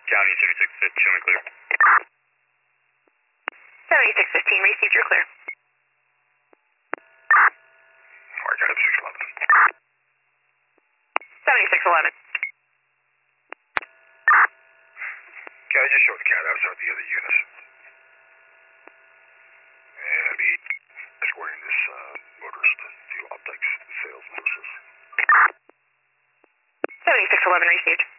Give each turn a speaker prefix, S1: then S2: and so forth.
S1: County 7615, show me clear.
S2: 7615, received, you're clear.
S1: Mark out 611.
S2: 7611.
S1: County, just show the cat outside the other units. And I'll be escorting this motorist to Optics Sales Nurses.
S2: 7611, received.